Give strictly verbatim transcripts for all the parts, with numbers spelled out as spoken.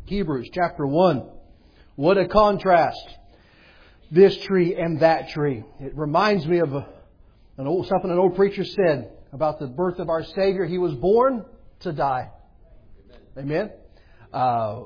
Hebrews chapter one. What a contrast. This tree and that tree. It reminds me of a, an old, something an old preacher said about the birth of our Savior. He was born to die. Amen. Uh,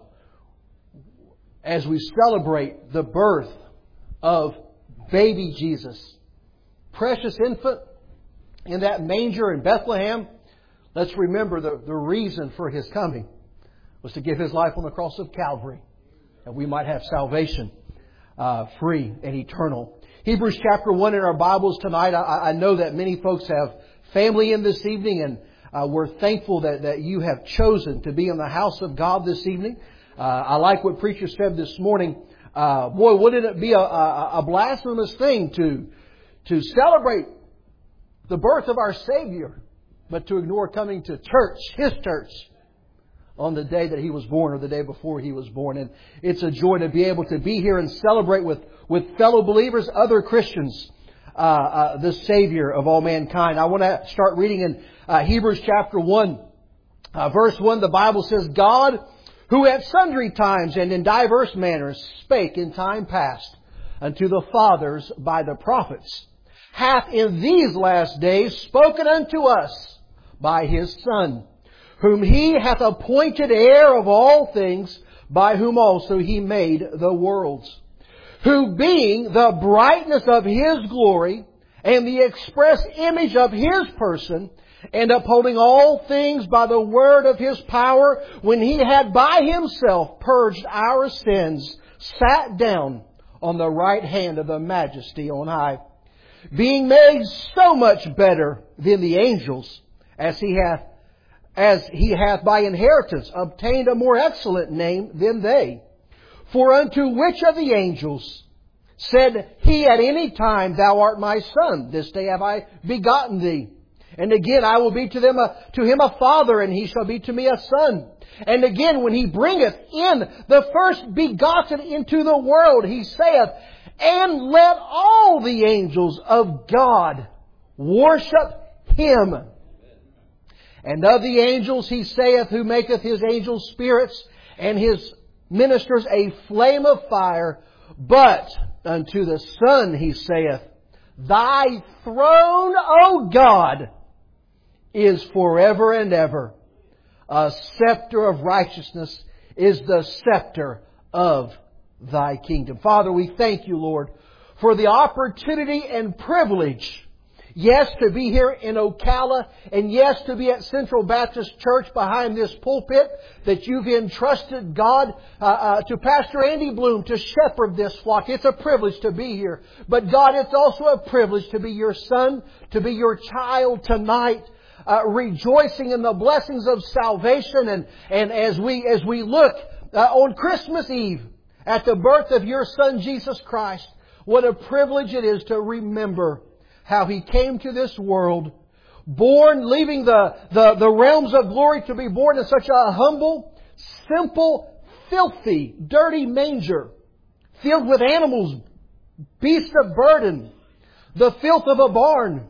as we celebrate the birth of baby Jesus, precious infant in that manger in Bethlehem, let's remember the, the reason for His coming was to give His life on the cross of Calvary, that we might have salvation uh, free and eternal. Hebrews chapter one in our Bibles tonight. I, I know that many folks have family in this evening, and uh, we're thankful that, that you have chosen to be in the house of God this evening. Uh, I like what preacher said this morning. Uh, boy, wouldn't it be a, a, a blasphemous thing to to celebrate the birth of our Savior, but to ignore coming to church, His church, on the day that He was born or the day before He was born. And it's a joy to be able to be here and celebrate with, with fellow believers, other Christians, uh, uh, the Savior of all mankind. I want to start reading in uh, Hebrews chapter one. Uh, verse one, the Bible says, God, who at sundry times and in diverse manners spake in time past unto the fathers by the prophets, hath in these last days spoken unto us by His Son, whom He hath appointed heir of all things, by whom also He made the worlds. Who being the brightness of His glory, and the express image of His person, and upholding all things by the word of His power, when He had by Himself purged our sins, sat down on the right hand of the Majesty on high, being made so much better than the angels, as He hath as He hath by inheritance obtained a more excellent name than they. For unto which of the angels said He at any time, Thou art my Son, this day have I begotten thee? And again, I will be to them a, to him a father, and he shall be to me a son. And again, when He bringeth in the first begotten into the world, He saith, and let all the angels of God worship Him. And of the angels He saith, who maketh His angels spirits, and His ministers a flame of fire. But unto the Son He saith, Thy throne, O God, is forever and ever. A scepter of righteousness is the scepter of Thy kingdom. Father, we thank You, Lord, for the opportunity and privilege, yes, to be here in Ocala, and yes, to be at Central Baptist Church behind this pulpit, that You've entrusted, God, uh, uh, to Pastor Andy Bloom to shepherd this flock. It's a privilege to be here. But God, it's also a privilege to be Your son, to be Your child tonight, uh, rejoicing in the blessings of salvation. And, and as we, as we look uh, on Christmas Eve at the birth of Your Son, Jesus Christ, what a privilege it is to remember how He came to this world, born, leaving the, the, the realms of glory to be born in such a humble, simple, filthy, dirty manger, filled with animals, beasts of burden, the filth of a barn,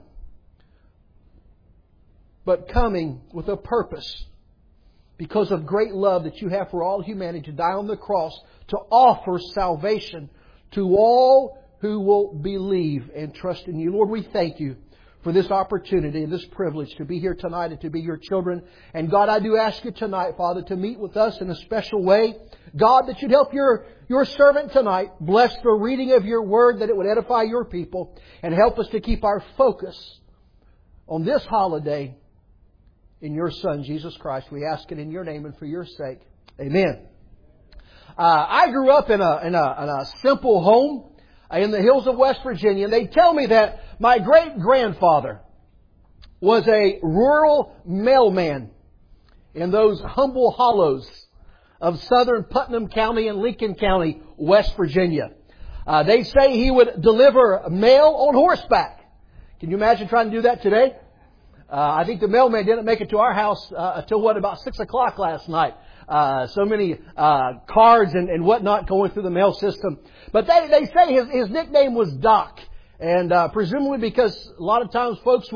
but coming with a purpose, because of great love that You have for all humanity, to die on the cross, to offer salvation to all who will believe and trust in You. Lord, we thank You for this opportunity and this privilege to be here tonight and to be Your children. And God, I do ask You tonight, Father, to meet with us in a special way. God, that You'd help Your, your servant tonight. Bless the reading of Your Word, that it would edify Your people, and help us to keep our focus on this holiday in Your Son, Jesus Christ. We ask it in Your name and for Your sake. Amen. Uh, I grew up in a, in a, in a simple home in the hills of West Virginia. And they tell me that my great-grandfather was a rural mailman in those humble hollows of southern Putnam County and Lincoln County, West Virginia. Uh, they say he would deliver mail on horseback. Can you imagine trying to do that today? Uh, I think the mailman didn't make it to our house uh, until, what, about six o'clock last night. Uh, so many uh, cards and, and whatnot going through the mail system. But they, they say his, his nickname was Doc. And uh, presumably because a lot of times folks would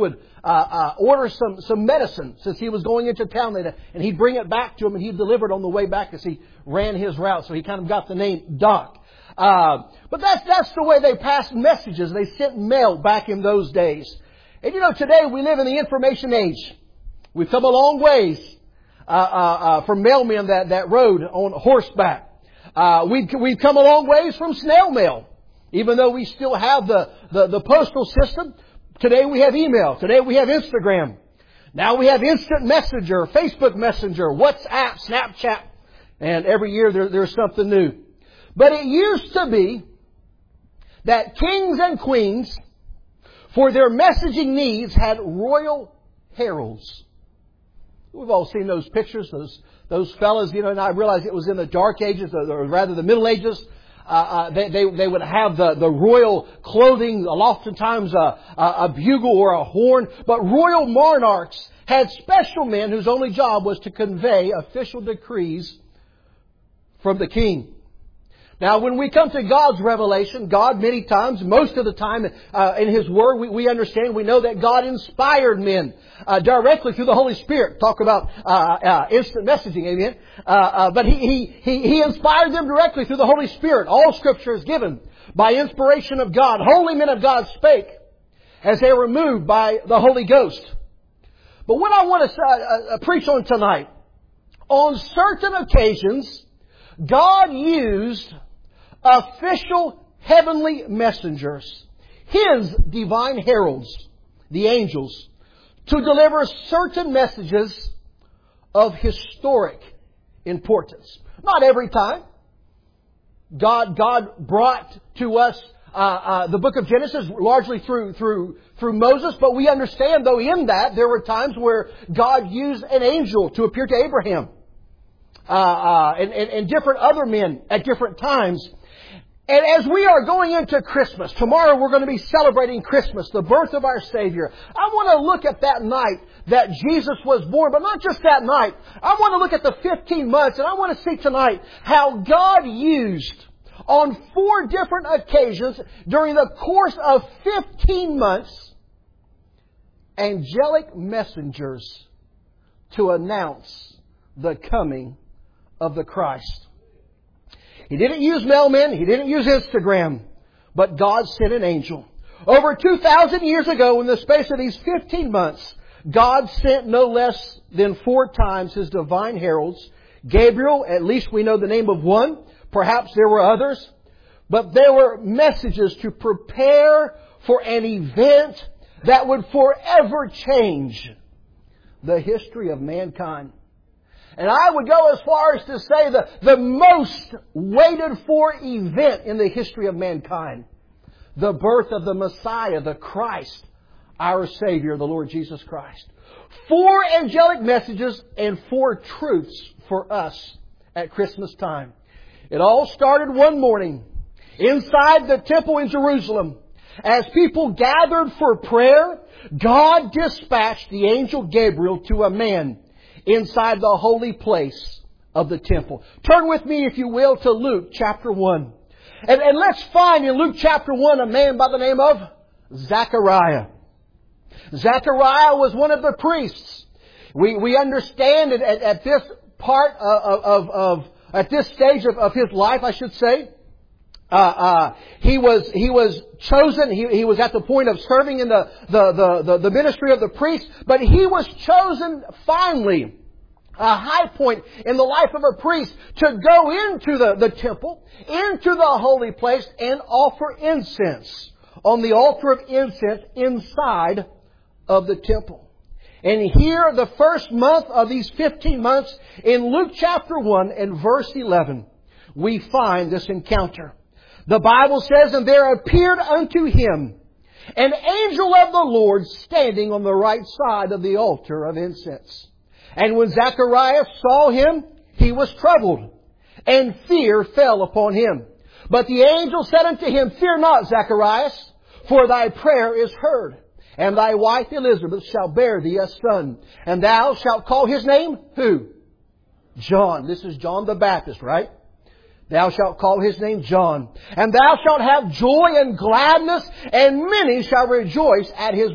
uh, uh, order some, some medicine since he was going into town. And he'd bring it back to him and he'd deliver it on the way back as he ran his route. So he kind of got the name Doc. Uh, but that's, that's the way they passed messages. They sent mail back in those days. And you know, today we live in the information age. We've come a long ways, uh, uh, uh, from mailmen that, that rode on horseback. Uh, we've, we've come a long ways from snail mail. Even though we still have the, the, the postal system, today we have email. Today we have Instagram. Now we have instant messenger, Facebook Messenger, WhatsApp, Snapchat. And every year there, there's something new. But it used to be that kings and queens, for their messaging needs, had royal heralds. We've all seen those pictures, those those fellas, you know, and I realize it was in the Dark Ages, or rather the Middle Ages. Uh, uh, they, they, they would have the, the royal clothing, oftentimes a, a, a bugle or a horn. But royal monarchs had special men whose only job was to convey official decrees from the king. Now, when we come to God's revelation, God many times, most of the time uh, in His Word, we, we understand, we know that God inspired men uh, directly through the Holy Spirit. Talk about uh, uh, instant messaging, amen. Uh, uh, but he, he, he, he inspired them directly through the Holy Spirit. All Scripture is given by inspiration of God. Holy men of God spake as they were moved by the Holy Ghost. But what I want to uh, uh, preach on tonight, on certain occasions, God used official heavenly messengers, His divine heralds, the angels, to deliver certain messages of historic importance. Not every time. God, God brought to us uh, uh, the book of Genesis largely through through through Moses, but we understand, though, in that there were times where God used an angel to appear to Abraham, uh, uh, and, and, and different other men at different times. And as we are going into Christmas, tomorrow we're going to be celebrating Christmas, the birth of our Savior. I want to look at that night that Jesus was born, but not just that night. I want to look at the fifteen months, and I want to see tonight how God used on four different occasions during the course of fifteen months angelic messengers to announce the coming of the Christ. He didn't use mailmen. He didn't use Instagram. But God sent an angel. Over two thousand years ago, in the space of these fifteen months, God sent no less than four times His divine heralds. Gabriel, at least we know the name of one. Perhaps there were others. But there were messages to prepare for an event that would forever change the history of mankind. And I would go as far as to say the, the most waited for event in the history of mankind. The birth of the Messiah, the Christ, our Savior, the Lord Jesus Christ. Four angelic messages and four truths for us at Christmas time. It all started one morning inside the temple in Jerusalem. As people gathered for prayer, God dispatched the angel Gabriel to a man inside the holy place of the temple. Turn with me, if you will, to Luke chapter one. And, and let's find in Luke chapter one a man by the name of Zechariah. Zechariah was one of the priests. We, we understand that at, at this part of, of, of, at this stage of, of his life, I should say, Uh, uh, he was, he was chosen, he, he was at the point of serving in the, the, the, the, the ministry of the priest, but he was chosen finally, a high point in the life of a priest, to go into the, the temple, into the holy place, and offer incense on the altar of incense inside of the temple. And here, the first month of these fifteen months, in Luke chapter one and verse eleven, we find this encounter. The Bible says, "And there appeared unto him an angel of the Lord standing on the right side of the altar of incense. And when Zacharias saw him, he was troubled, and fear fell upon him. But the angel said unto him, Fear not, Zacharias, for thy prayer is heard. And thy wife Elizabeth shall bear thee a son. And thou shalt call his name," who? John. This is John the Baptist, right? "Thou shalt call his name John. And thou shalt have joy and gladness, and many shall rejoice at his birth.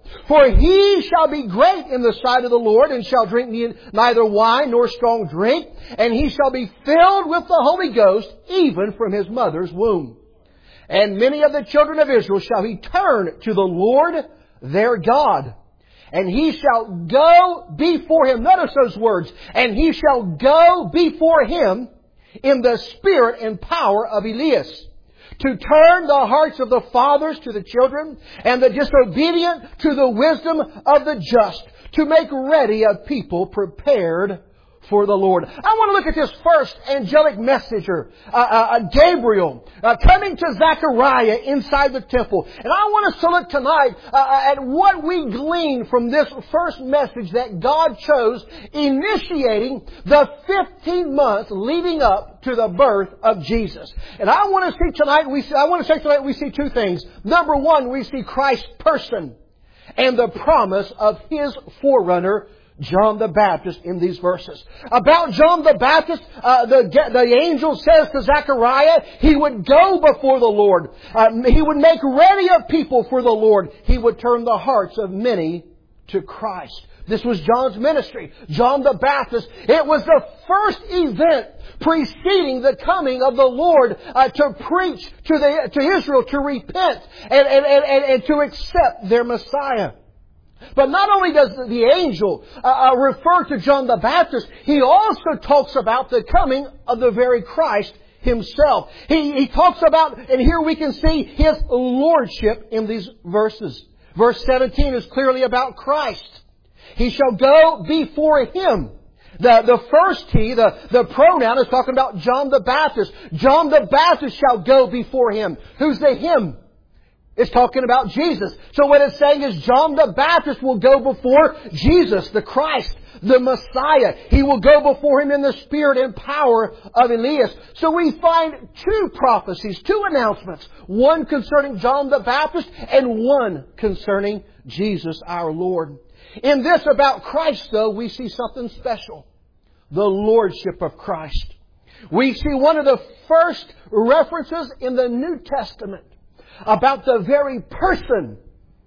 For he shall be great in the sight of the Lord, and shall drink neither wine nor strong drink, and he shall be filled with the Holy Ghost, even from his mother's womb. And many of the children of Israel shall he turn to the Lord their God. And he shall go before him. Notice those words. And he shall go before him in the spirit and power of Elias, to turn the hearts of the fathers to the children, and the disobedient to the wisdom of the just, to make ready a people prepared for the Lord. I want to look at this first angelic messenger, uh, uh, Gabriel, uh, coming to Zechariah inside the temple. And I want us to look tonight uh, at what we glean from this first message that God chose, initiating the fifteen months leading up to the birth of Jesus. And I want to see tonight, we see, I want to say tonight we see two things. Number one, we see Christ's person and the promise of His forerunner, John the Baptist, in these verses. About John the Baptist, uh, the, the angel says to Zechariah, he would go before the Lord. Uh, he would make ready a people for the Lord. He would turn the hearts of many to Christ. This was John's ministry. John the Baptist. It was the first event preceding the coming of the Lord uh, to preach to the to Israel to repent and, and, and, and to accept their Messiah. But not only does the angel uh, uh, refer to John the Baptist, he also talks about the coming of the very Christ Himself. He, he talks about, and here we can see His lordship in these verses. Verse seventeen is clearly about Christ. He shall go before Him. The, the first He, the, the pronoun, is talking about John the Baptist. John the Baptist shall go before Him. Who's the Him? It's talking about Jesus. So what it's saying is John the Baptist will go before Jesus, the Christ, the Messiah. He will go before Him in the spirit and power of Elias. So we find two prophecies, two announcements. One concerning John the Baptist and one concerning Jesus our Lord. In this about Christ, though, we see something special. The lordship of Christ. We see one of the first references in the New Testament about the very person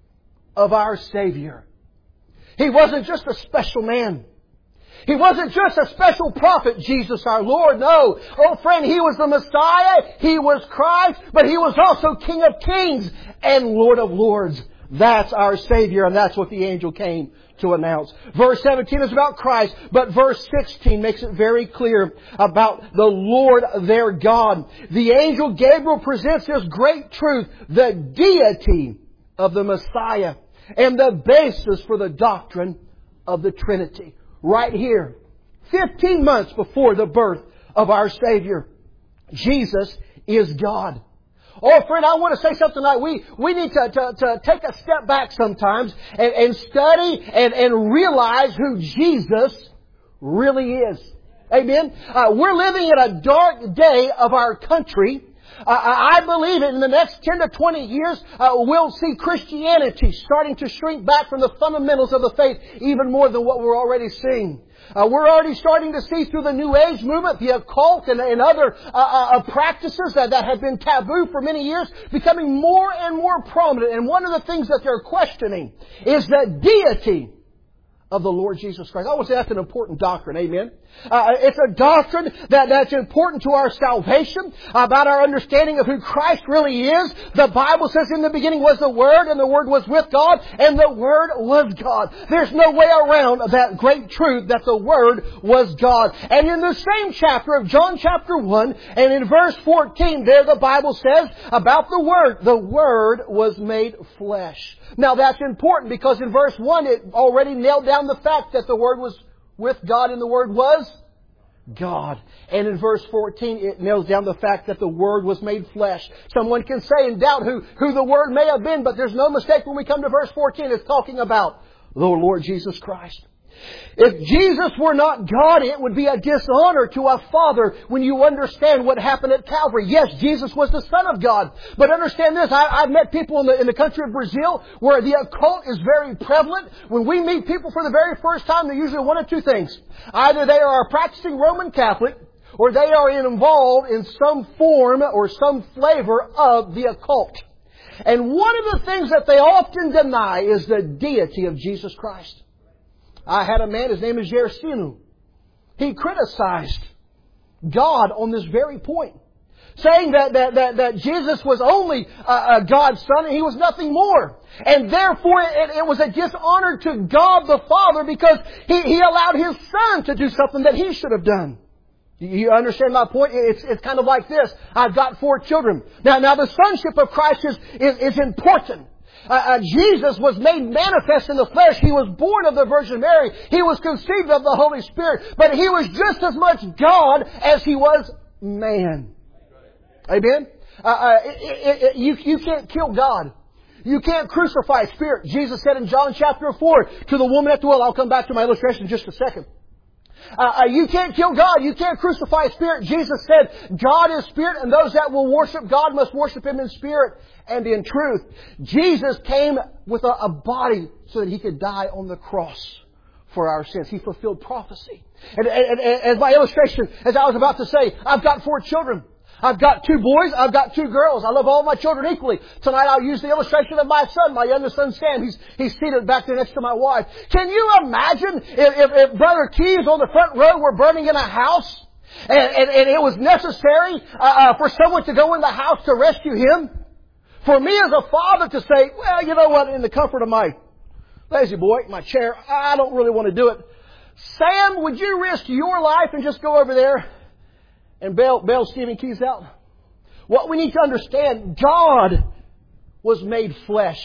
of our Savior. He wasn't just a special man. He wasn't just a special prophet, Jesus our Lord. No. Oh friend, He was the Messiah. He was Christ. But He was also King of Kings and Lord of Lords. That's our Savior, and that's what the angel came to announce. Verse seventeen is about Christ, but verse sixteen makes it very clear about the Lord their God. The angel Gabriel presents this great truth, the deity of the Messiah, and the basis for the doctrine of the Trinity. Right here, fifteen months before the birth of our Savior, Jesus is God. Oh, friend, I want to say something tonight. We, we need to, to, to take a step back sometimes and, and study and, and realize who Jesus really is. Amen? Uh, we're living in a dark day of our country. Uh, I believe in the next ten to twenty years, uh, we'll see Christianity starting to shrink back from the fundamentals of the faith even more than what we're already seeing. Uh, we're already starting to see through the New Age movement, the occult and, and other uh, uh, practices that, that have been taboo for many years becoming more and more prominent. And one of the things that they're questioning is the deity of the Lord Jesus Christ. I would say that's an important doctrine. Amen. Uh, it's a doctrine that, that's important to our salvation, about our understanding of who Christ really is. The Bible says in the beginning was the Word, and the Word was with God, and the Word was God. There's no way around that great truth that the Word was God. And in the same chapter of John chapter one, and in verse fourteen, there the Bible says about the Word, the Word was made flesh. Now that's important because in verse one it already nailed down the fact that the Word was with God and the Word was God. And in verse fourteen, it nails down the fact that the Word was made flesh. Someone can say and doubt who, who the Word may have been, but there's no mistake when we come to verse fourteen. It's talking about the Lord Jesus Christ. If Jesus were not God, it would be a dishonor to a Father when you understand what happened at Calvary. Yes, Jesus was the Son of God. But understand this, I, I've met people in the, in the country of Brazil where the occult is very prevalent. When we meet people for the very first time, they're usually one of two things. Either they are a practicing Roman Catholic, or they are involved in some form or some flavor of the occult. And one of the things that they often deny is the deity of Jesus Christ. I had a man, his name is Yersinu. He criticized God on this very point, saying that, that, that, that Jesus was only uh, God's Son and He was nothing more. And therefore it, it was a dishonor to God the Father because He, he allowed His Son to do something that He should have done. You understand my point? It's, it's kind of like this. I've got four children. Now, now the sonship of Christ is, is, is important. Uh, uh, Jesus was made manifest in the flesh. He was born of the Virgin Mary. He was conceived of the Holy Spirit. But He was just as much God as He was man. Amen? Uh, uh, it, it, it, you, you can't kill God. You can't crucify Spirit. Jesus said in John chapter four to the woman at the well, I'll come back to my illustration in just a second. Uh, uh, you can't kill God. You can't crucify Spirit. Jesus said, God is Spirit, and those that will worship God must worship Him in spirit and in truth. Jesus came with a, a body so that He could die on the cross for our sins. He fulfilled prophecy. And, and, and as my illustration, as I was about to say, I've got four children. I've got two boys. I've got two girls. I love all my children equally. Tonight I'll use the illustration of my son, my youngest son Sam. He's, he's seated back there next to my wife. Can you imagine if, if, if Brother Keys on the front row were burning in a house and, and, and it was necessary uh, uh, for someone to go in the house to rescue him? For me as a father to say, well, you know what, in the comfort of my lazy boy, my chair, I don't really want to do it. Sam, would you risk your life and just go over there and bail, bail Stephen Keys out? What we need to understand, God was made flesh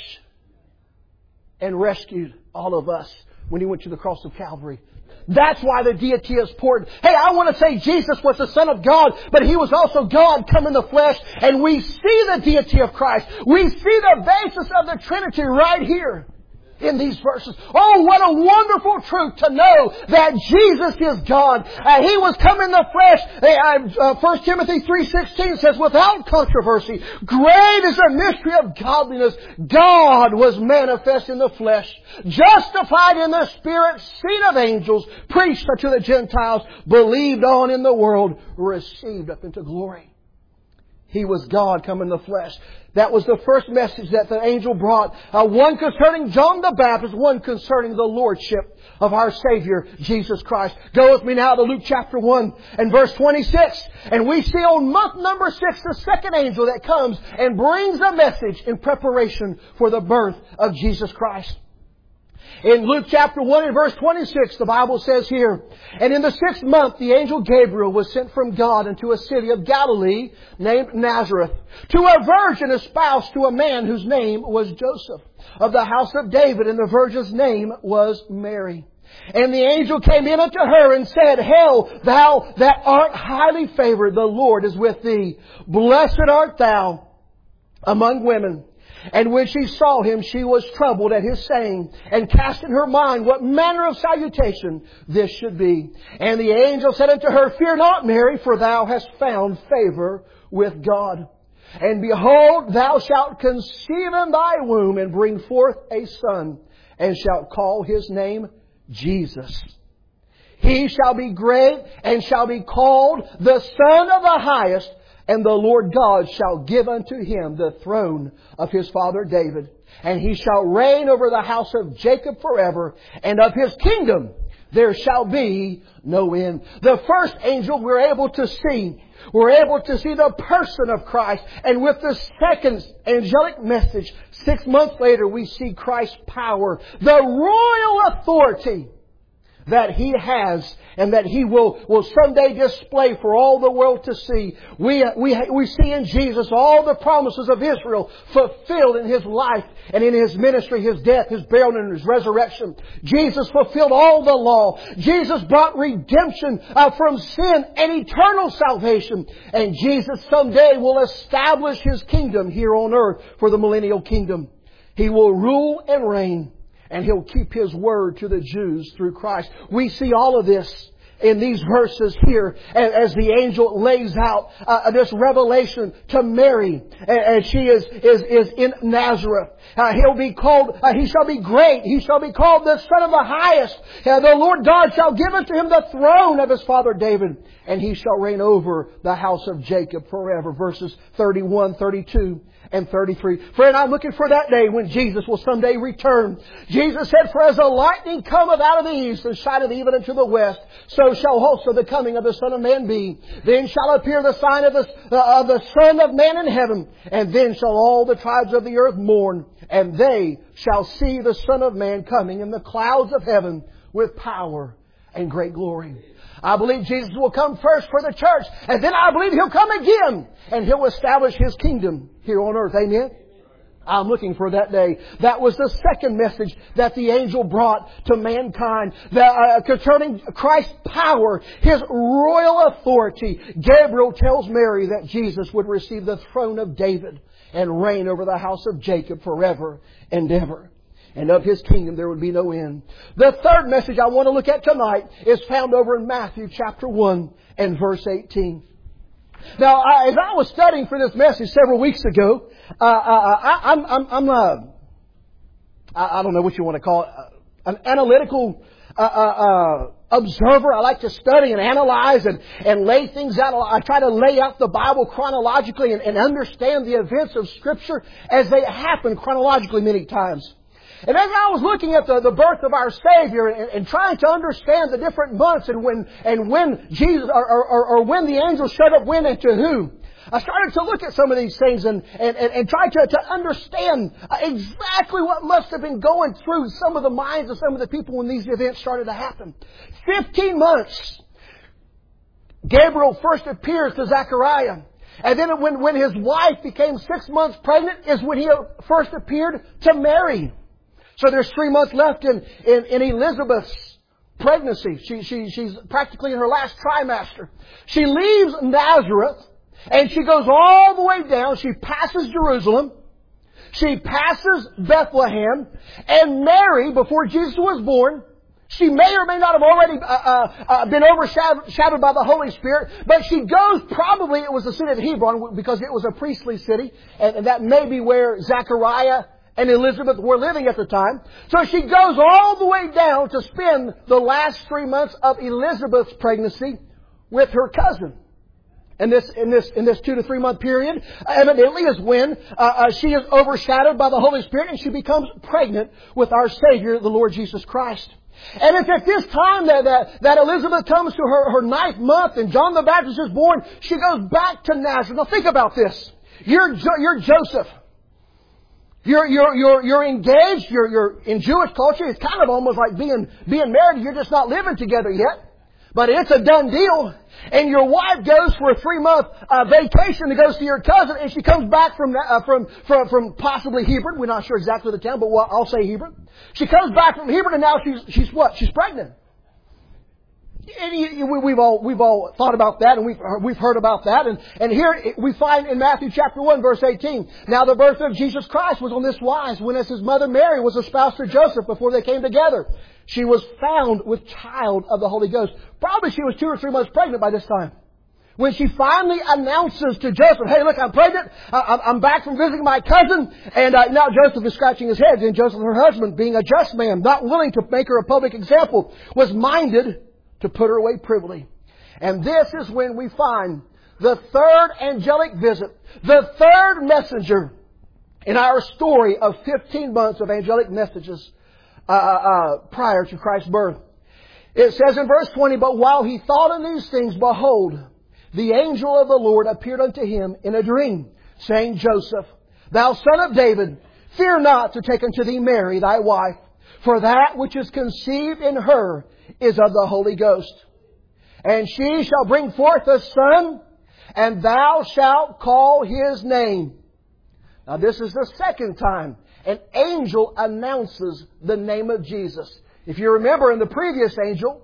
and rescued all of us when He went to the cross of Calvary. That's why the deity is important. Hey, I want to say Jesus was the Son of God, but He was also God come in the flesh. And we see the deity of Christ. We see the basis of the Trinity right here in these verses. Oh, what a wonderful truth to know that Jesus is God. Uh, he was come in the flesh. Uh, uh, First Timothy three sixteen says, without controversy, great is the mystery of godliness. God was manifest in the flesh, justified in the Spirit, seen of angels, preached unto the Gentiles, believed on in the world, received up into glory. He was God come in the flesh. That was the first message that the angel brought. Uh, one concerning John the Baptist, one concerning the Lordship of our Savior, Jesus Christ. Go with me now to Luke chapter one and verse twenty-six. And we see on month number six the second angel that comes and brings a message in preparation for the birth of Jesus Christ. In Luke chapter one and verse twenty-six, the Bible says here, and in the sixth month the angel Gabriel was sent from God into a city of Galilee named Nazareth, to a virgin espoused to a man whose name was Joseph, of the house of David, and the virgin's name was Mary. And the angel came in unto her and said, Hail, thou that art highly favored, the Lord is with thee. Blessed art thou among women. And when she saw him, she was troubled at his saying, and cast in her mind what manner of salutation this should be. And the angel said unto her, Fear not, Mary, for thou hast found favor with God. And behold, thou shalt conceive in thy womb, and bring forth a son, and shalt call his name Jesus. He shall be great, and shall be called the Son of the Highest. And the Lord God shall give unto him the throne of his father David. And he shall reign over the house of Jacob forever. And of his kingdom there shall be no end. The first angel we're able to see. We're able to see the person of Christ. And with the second angelic message, six months later, we see Christ's power. The royal authority that He has and that He will, will someday display for all the world to see. We, we, we see in Jesus all the promises of Israel fulfilled in His life and in His ministry, His death, His burial, and His resurrection. Jesus fulfilled all the law. Jesus brought redemption uh, from sin and eternal salvation. And Jesus someday will establish His kingdom here on earth for the millennial kingdom. He will rule and reign. And He'll keep His word to the Jews through Christ. We see all of this in these verses here as the angel lays out uh, this revelation to Mary. And she is, is, is in Nazareth. Uh, he'll be called, uh, He shall be great. He shall be called the Son of the Highest. Uh, the Lord God shall give unto Him the throne of His father David. and He shall reign over the house of Jacob forever. Verses thirty-one, thirty-two, and thirty-three. Friend, I'm looking for that day when Jesus will someday return. Jesus said, "For as the lightning cometh out of the east and shineth even unto the west, so shall also the coming of the Son of Man be. Then shall appear the sign of the, uh, of the Son of Man in heaven, and then shall all the tribes of the earth mourn, and they shall see the Son of Man coming in the clouds of heaven with power and great glory." I believe Jesus will come first for the church, and then I believe He'll come again, and He'll establish His kingdom here on earth. Amen? I'm looking for that day. That was the second message that the angel brought to mankind. The, uh, concerning Christ's power, His royal authority. Gabriel tells Mary that Jesus would receive the throne of David and reign over the house of Jacob forever and ever. And of His kingdom there would be no end. The third message I want to look at tonight is found over in Matthew chapter one and verse eighteen. Now, I, as I was studying for this message several weeks ago, uh, I, I, I'm, I'm, I'm uh, I, I don't know what you want to call it, uh, an analytical uh, uh, uh, observer. I like to study and analyze and, and lay things out. I try to lay out the Bible chronologically and, and understand the events of Scripture as they happen chronologically many times. And as I was looking at the, the birth of our Savior and, and trying to understand the different months and when and when Jesus or, or, or when the angels showed up, when and to who, I started to look at some of these things and, and, and, and try to, to understand exactly what must have been going through some of the minds of some of the people when these events started to happen. Fifteen months, Gabriel first appears to Zechariah. And then when, when his wife became six months pregnant is when he first appeared to Mary. So there's three months left in, in, in Elizabeth's pregnancy. She, she, she's practically in her last trimester. She leaves Nazareth and she goes all the way down. She passes Jerusalem. She passes Bethlehem. And Mary, before Jesus was born, she may or may not have already uh, uh, uh, been overshadowed by the Holy Spirit, but she goes, probably it was the city of Hebron because it was a priestly city, and, and that may be where Zechariah and Elizabeth were living at the time. So she goes all the way down to spend the last three months of Elizabeth's pregnancy with her cousin. And this, in this, in this two to three month period, evidently is when uh, uh, she is overshadowed by the Holy Spirit and she becomes pregnant with our Savior, the Lord Jesus Christ. And it's at this time that, that, that Elizabeth comes to her, her ninth month and John the Baptist is born. She goes back to Nazareth. Now think about this. You're, jo- you're Joseph. You're, you're, you're, you're engaged. You're, you're in Jewish culture. It's kind of almost like being, being married. You're just not living together yet. But it's a done deal. And your wife goes for a three-month uh, vacation to go see her cousin, and she comes back from uh, from, from from possibly Hebron. We're not sure exactly the town, but well, I'll say Hebron. She comes back from Hebron, and now she's she's what? She's pregnant. And you, you, we've all we've all thought about that, and we've we've heard about that, and and here we find in Matthew chapter one, verse eighteen. Now the birth of Jesus Christ was on this wise, when as his mother Mary was espoused to Joseph before they came together. She was found with child of the Holy Ghost. Probably she was two or three months pregnant by this time. When she finally announces to Joseph, hey, look, I'm pregnant. I'm back from visiting my cousin. And uh, now Joseph is scratching his head. And Joseph, her husband, being a just man, not willing to make her a public example, was minded to put her away privily. And this is when we find the third angelic visit, the third messenger in our story of fifteen months of angelic messages Uh, uh, prior to Christ's birth. It says in verse twenty, but while he thought on these things, behold, the angel of the Lord appeared unto him in a dream, saying, Joseph, thou son of David, fear not to take unto thee Mary thy wife, for that which is conceived in her is of the Holy Ghost. And she shall bring forth a son, and thou shalt call his name. Now this is the second time an angel announces the name of Jesus. If you remember in the previous angel,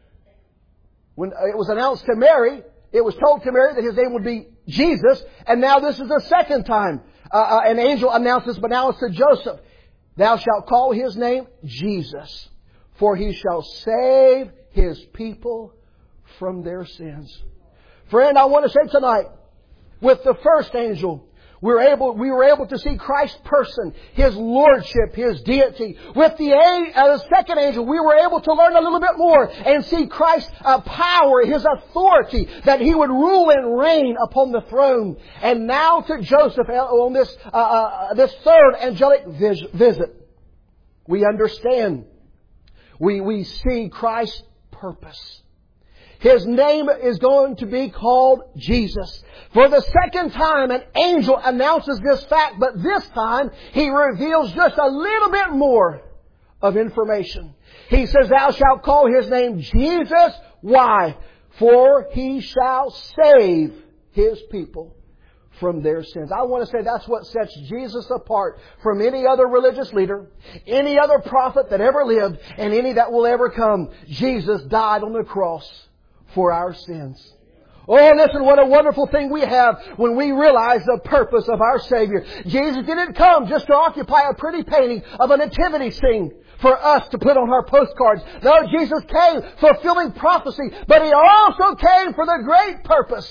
when it was announced to Mary, it was told to Mary that his name would be Jesus. And now this is the second time uh, uh, an angel announces, but now it's to Joseph. Thou shalt call his name Jesus, for he shall save his people from their sins. Friend, I want to say tonight, with the first angel, We were able, we were able to see Christ's person, His lordship, His deity. With the, uh, the second angel, we were able to learn a little bit more and see Christ's uh, power, His authority, that He would rule and reign upon the throne. And now to Joseph on this, uh, uh, this third angelic vis- visit, we understand. We, we see Christ's purpose. His name is going to be called Jesus. For the second time, an angel announces this fact, but this time he reveals just a little bit more of information. He says, "Thou shalt call His name Jesus." Why? "For He shall save His people from their sins." I want to say that's what sets Jesus apart from any other religious leader, any other prophet that ever lived, and any that will ever come. Jesus died on the cross for our sins. Oh, listen, what a wonderful thing we have when we realize the purpose of our Savior. Jesus didn't come just to occupy a pretty painting of a nativity scene for us to put on our postcards. No, Jesus came fulfilling prophecy, but He also came for the great purpose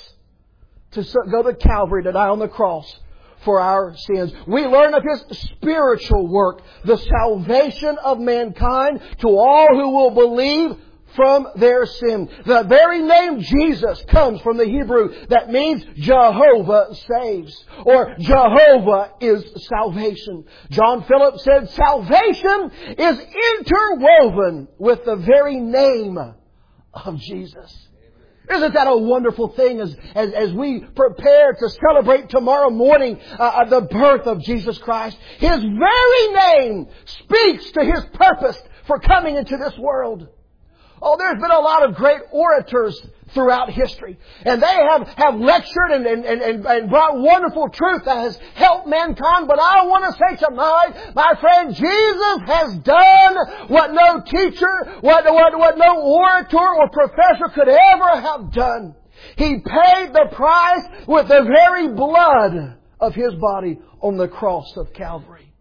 to go to Calvary, to die on the cross for our sins. We learn of His spiritual work, the salvation of mankind to all who will believe from their sin. The very name Jesus comes from the Hebrew that means Jehovah saves, or Jehovah is salvation. John Phillips said salvation is interwoven with the very name of Jesus. Isn't that a wonderful thing as, as, as we prepare to celebrate tomorrow morning uh, the birth of Jesus Christ? His very name speaks to His purpose for coming into this world. Oh, there's been a lot of great orators throughout history. And they have, have lectured and, and, and, and brought wonderful truth that has helped mankind. But I want to say tonight, my friend, Jesus has done what no teacher, what, what, what no orator or professor could ever have done. He paid the price with the very blood of His body on the cross of Calvary.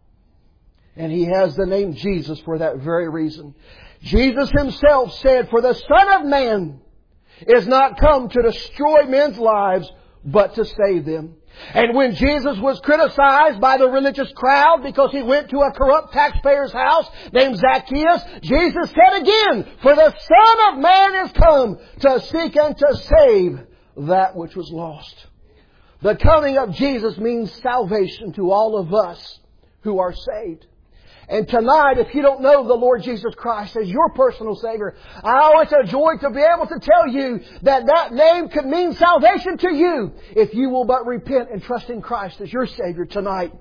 And He has the name Jesus for that very reason. Jesus Himself said, "For the Son of Man is not come to destroy men's lives, but to save them." And when Jesus was criticized by the religious crowd because He went to a corrupt taxpayer's house named Zacchaeus, Jesus said again, "For the Son of Man is come to seek and to save that which was lost." The coming of Jesus means salvation to all of us who are saved. And tonight, if you don't know the Lord Jesus Christ as your personal Savior, oh, it's a joy to be able to tell you that that name could mean salvation to you if you will but repent and trust in Christ as your Savior tonight.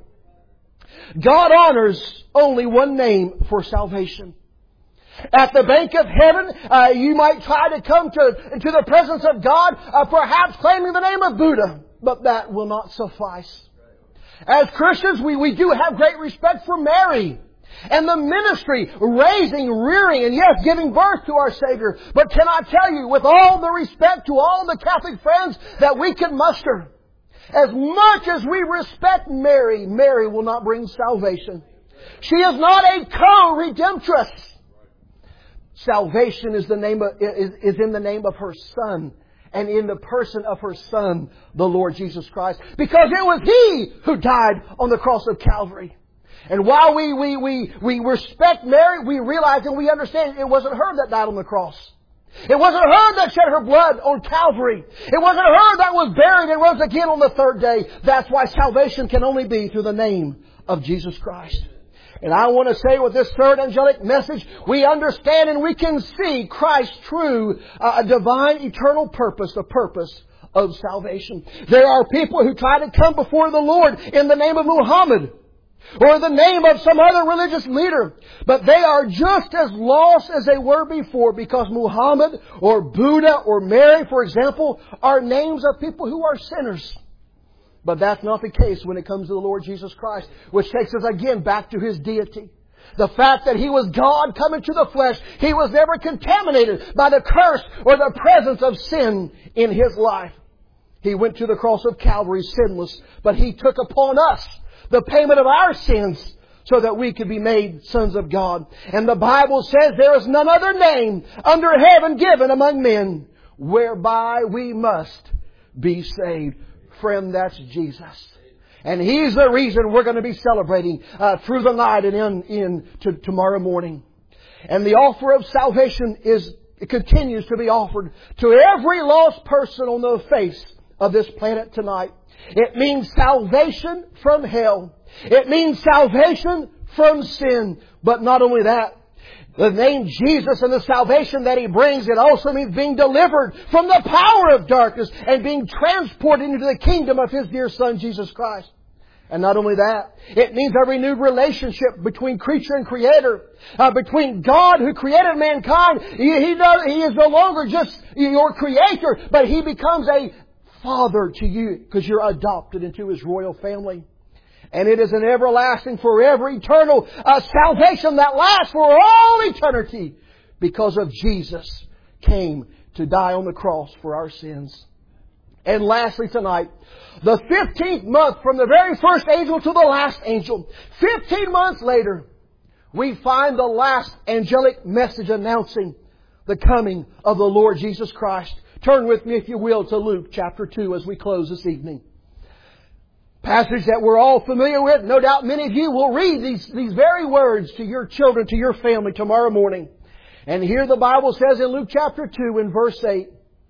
God honors only one name for salvation. At the bank of heaven, uh, you might try to come to, to the presence of God, uh, perhaps claiming the name of Buddha, but that will not suffice. As Christians, we, we do have great respect for Mary and the ministry, raising, rearing, and yes, giving birth to our Savior. But can I tell you, with all the respect to all the Catholic friends that we can muster, as much as we respect Mary, Mary will not bring salvation. She is not a co-redemptress. Salvation is the name of, is, is in the name of her Son, and in the person of her Son, the Lord Jesus Christ. Because it was He who died on the cross of Calvary. And while we, we, we, we respect Mary, we realize and we understand it wasn't her that died on the cross. It wasn't her that shed her blood on Calvary. It wasn't her that was buried and rose again on the third day. That's why salvation can only be through the name of Jesus Christ. And I want to say with this third angelic message, we understand and we can see Christ's true, uh, divine, eternal purpose, the purpose of salvation. There are people who try to come before the Lord in the name of Muhammad or the name of some other religious leader. But they are just as lost as they were before, because Muhammad or Buddha or Mary, for example, are names of people who are sinners. But that's not the case when it comes to the Lord Jesus Christ, which takes us again back to His deity. The fact that He was God coming to the flesh. He was never contaminated by the curse or the presence of sin in His life. He went to the cross of Calvary sinless, but He took upon us the payment of our sins so that we could be made sons of God. And the Bible says there is none other name under heaven given among men whereby we must be saved. Friend, that's Jesus. And He's the reason we're going to be celebrating uh, through the night and in, in to tomorrow morning. And the offer of salvation is it continues to be offered to every lost person on the face of this planet tonight. It means salvation from hell. It means salvation from sin. But not only that, the name Jesus and the salvation that He brings, it also means being delivered from the power of darkness and being transported into the kingdom of His dear Son, Jesus Christ. And not only that, it means a renewed relationship between creature and Creator. Uh, between God who created mankind. He, he, does, he is no longer just your Creator, but He becomes a Father to you because you're adopted into His royal family. And it is an everlasting, forever, eternal uh, salvation that lasts for all eternity because of Jesus came to die on the cross for our sins. And lastly tonight, the fifteenth month from the very first angel to the last angel, fifteen months later, we find the last angelic message announcing the coming of the Lord Jesus Christ. Turn with me, if you will, to Luke chapter two as we close this evening. Passage that we're all familiar with. No doubt many of you will read these, these very words to your children, to your family tomorrow morning. And here the Bible says in Luke chapter two in verse eight,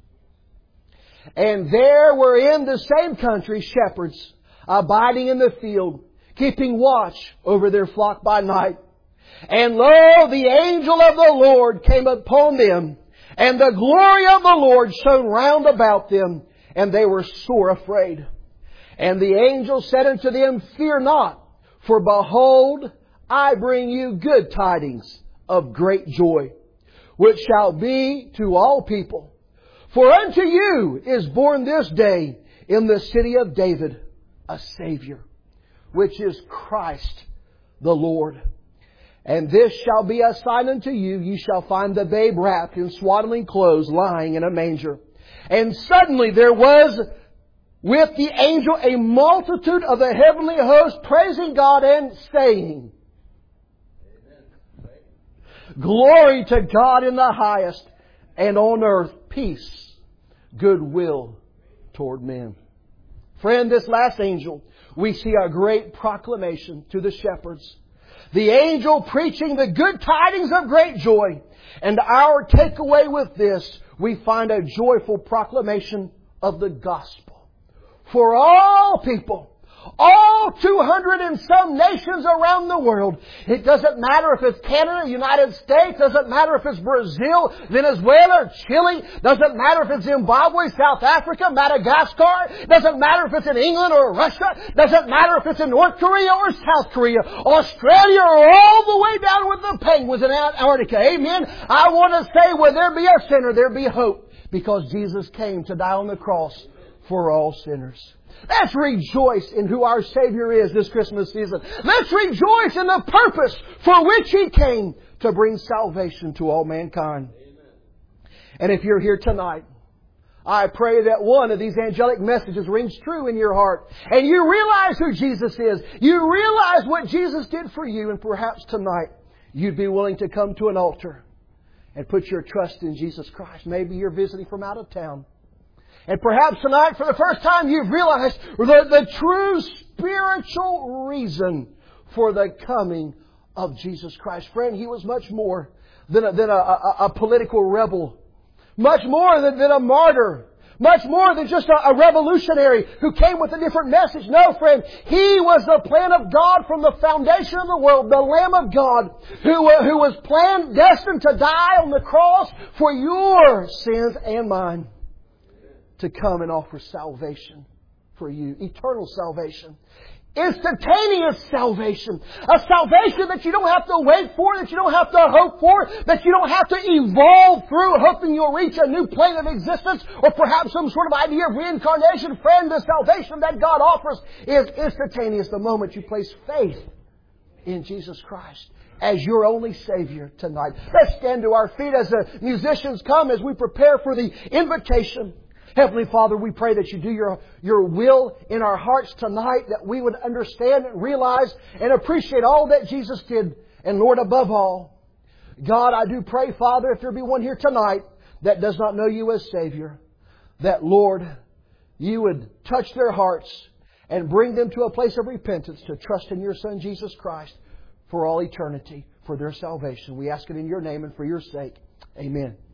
"And there were in the same country shepherds abiding in the field, keeping watch over their flock by night. And lo, the angel of the Lord came upon them, and the glory of the Lord shone round about them, and they were sore afraid. And the angel said unto them, Fear not, for behold, I bring you good tidings of great joy, which shall be to all people. For unto you is born this day in the city of David a Savior, which is Christ the Lord. And this shall be a sign unto you, ye shall find the babe wrapped in swaddling clothes, lying in a manger. And suddenly there was with the angel a multitude of the heavenly host, praising God and saying, Amen. Glory to God in the highest, and on earth peace, goodwill toward men." Friend, this last angel, we see a great proclamation to the shepherds. The angel preaching the good tidings of great joy. And our takeaway with this, we find a joyful proclamation of the gospel. For all people, all two hundred and some nations around the world. It doesn't matter if it's Canada, United States, doesn't matter if it's Brazil, Venezuela, Chile, doesn't matter if it's Zimbabwe, South Africa, Madagascar, doesn't matter if it's in England or Russia, doesn't matter if it's in North Korea or South Korea, Australia, or all the way down with the penguins in Antarctica. Amen. I want to say, where there be a sinner, there be hope, because Jesus came to die on the cross for all sinners. Let's rejoice in who our Savior is this Christmas season. Let's rejoice in the purpose for which He came, to bring salvation to all mankind. Amen. And if you're here tonight, I pray that one of these angelic messages rings true in your heart, and you realize who Jesus is. You realize what Jesus did for you, and perhaps tonight you'd be willing to come to an altar and put your trust in Jesus Christ. Maybe you're visiting from out of town. And perhaps tonight, for the first time, you've realized the, the true spiritual reason for the coming of Jesus Christ. Friend, He was much more than a, than a, a, a political rebel. Much more than, than a martyr. Much more than just a, a revolutionary who came with a different message. No, friend. He was the plan of God from the foundation of the world. The Lamb of God who, uh, who was planned, destined to die on the cross for your sins and mine. To come and offer salvation for you. Eternal salvation. Instantaneous salvation. A salvation that you don't have to wait for, that you don't have to hope for, that you don't have to evolve through, hoping you'll reach a new plane of existence, or perhaps some sort of idea of reincarnation. Friend, the salvation that God offers is instantaneous the moment you place faith in Jesus Christ as your only Savior tonight. Let's stand to our feet as the musicians come, as we prepare for the invitation. Heavenly Father, we pray that You do your, your will in our hearts tonight, that we would understand and realize and appreciate all that Jesus did. And Lord, above all, God, I do pray, Father, if there be one here tonight that does not know You as Savior, that, Lord, You would touch their hearts and bring them to a place of repentance to trust in Your Son, Jesus Christ, for all eternity, for their salvation. We ask it in Your name and for Your sake. Amen.